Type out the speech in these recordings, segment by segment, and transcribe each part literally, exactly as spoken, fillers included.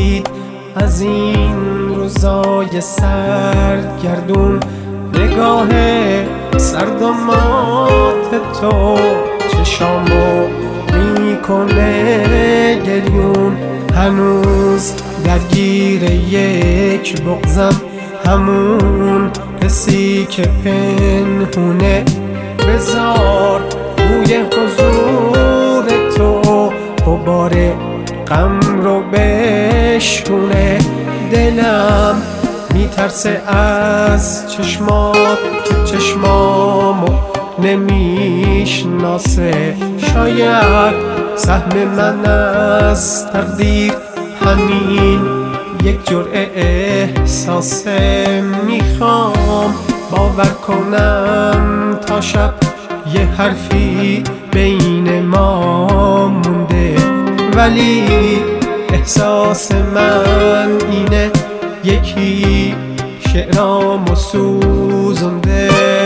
تردید از این روزای سرگردون. نگاه سرد و مات تو چشامو میکنه گریون. هنوز درگیر یک بغضم، همون حسی که پنهونه. بذار بوی حضور تو غبار غم رو بشکونه. دلم میترسه از چشمات که چشمامو نمیشناسه. شاید سهم من از تقدیر همین یک جرعه احساسه. میخوام باور کنم تا شب یه حرفی بین ما مونده، ولی احساس من اینه یکی شعرامو سوزونده.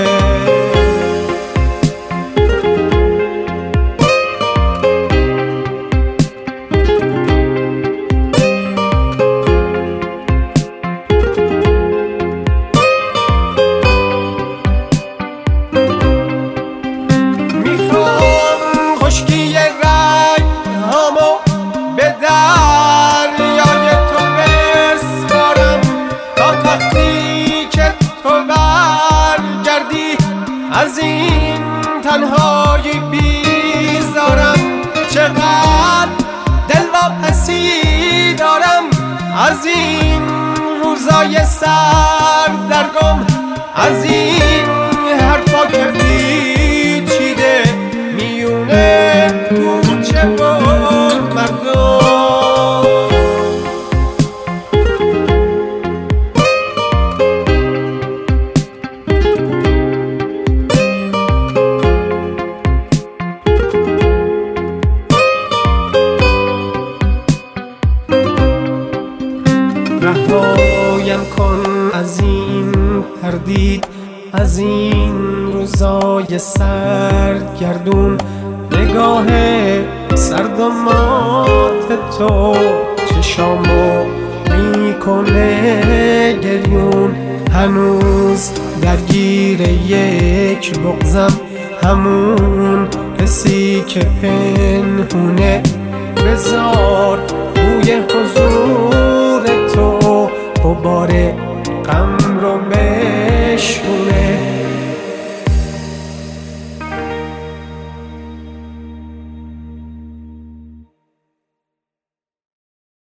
از این تنهایی بیزارم، چقدر دلواپسی دارم. از این روزای سردرگم، از این حرفا که پیچیده میونه کوچه و مردم. رهایم کن از این تردید، از این روزای سرگردون. نگاه سرد و مات تو چشامو میکنه گریون. هنوز درگیر یک بغضم، همون حسی که پنهونه. بذار بوی حضور تو غبار غم رو بشکن.